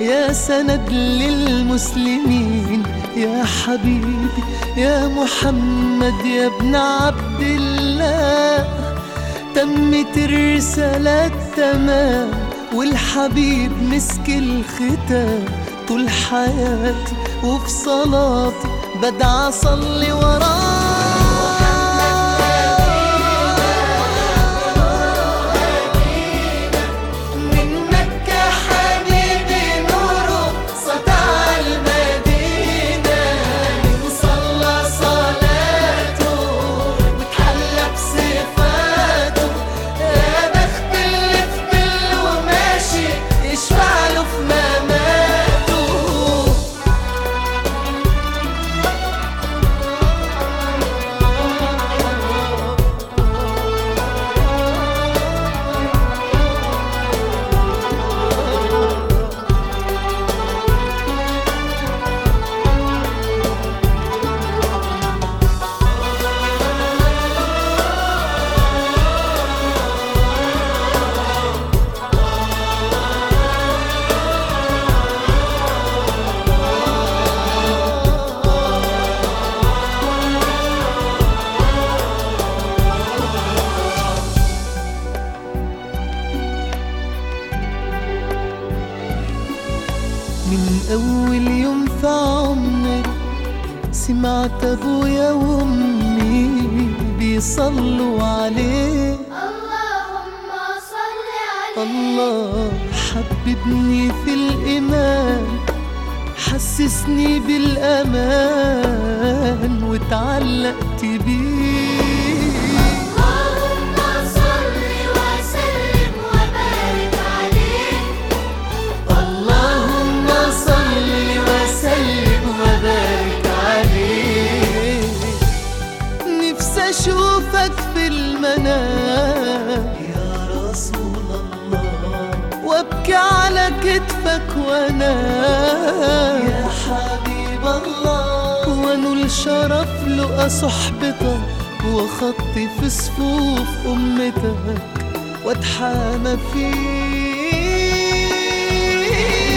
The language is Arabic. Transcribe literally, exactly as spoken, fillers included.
يا سند للمسلمين، يا حبيبي يا محمد يا ابن عبد الله. تمت الرسالة تمام والحبيب مسك الختام. طول حياتي وفي صلاتي بدعى أصلي وراه. من أول يوم في عمري سمعت أبويا وأمي بيصلوا عليه. اللهم صل عليه. الله حببني في الإيمان، حسسني بالأمان واتعلقت بيه. أشوفك في المنام يا رسول الله، وابكي على كتفك وانام يا حبيب الله، وانول شرف لقى صحبتك وخطي في صفوف أمتك واتحامى فيك.